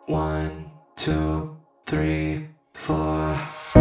One, two, three, four.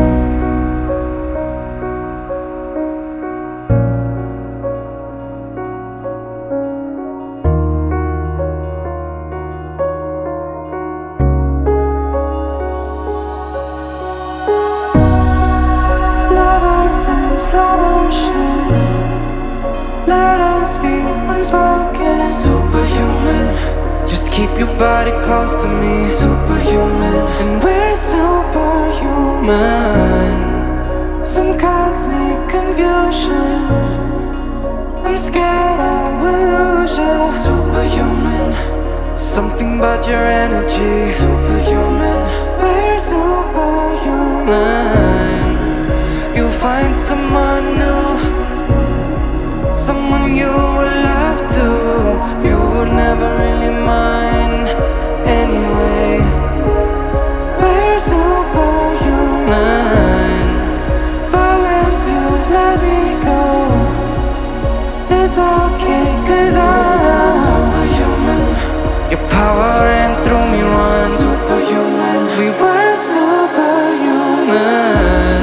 Lovers in slow motion, let us be unspoken. Superhuman, Just keep your body close to me. superhuman, And we're superhuman. Some cosmic confusion. I'm scared I will lose you. superhuman, Something about your energy. superhuman, We're superhuman. You'll find someone new, someone you will love to. You would never really mind anyway. We're superhuman. But when you let me go, it's okay, 'cause I know superhuman, your power ran through me once. superhuman, We were superhuman.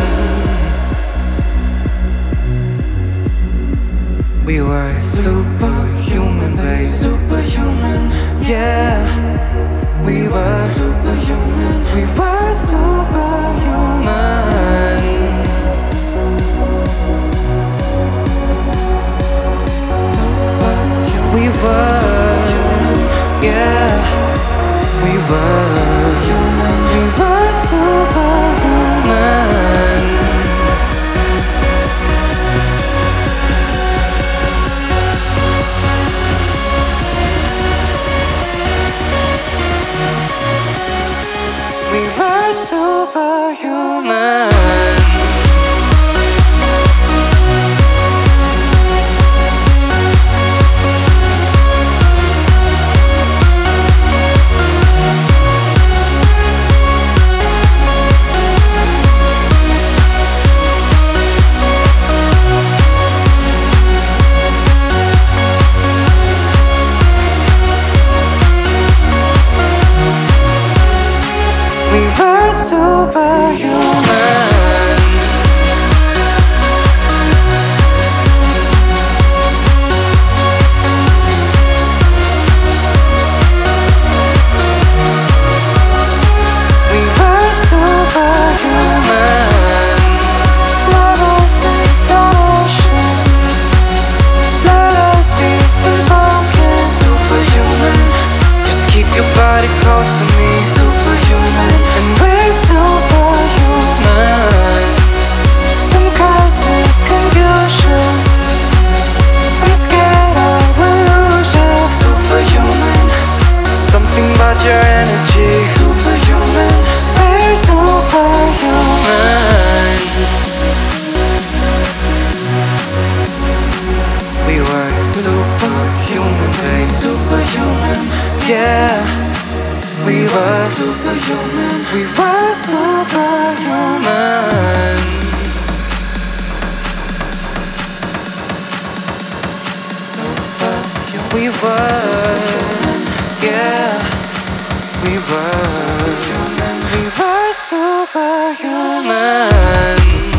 We were superhuman, babe. superhuman, Yeah, we were. superhuman, We were superhuman. We were. Yeah, we were. We were superhuman. We were superhuman. We were superhuman. We were superhuman. Lovers in slow motion, let us be unspoken. superhuman, Just keep your body close to me. superhuman, And we're superhuman. Some cosmic confusion. I'm scared I will lose you. superhuman, Something about your energy. superhuman, We're superhuman. We were superhuman, babe. superhuman, Yeah, we were. superhuman, We were superhuman. We were. Yeah, we were. We were superhuman.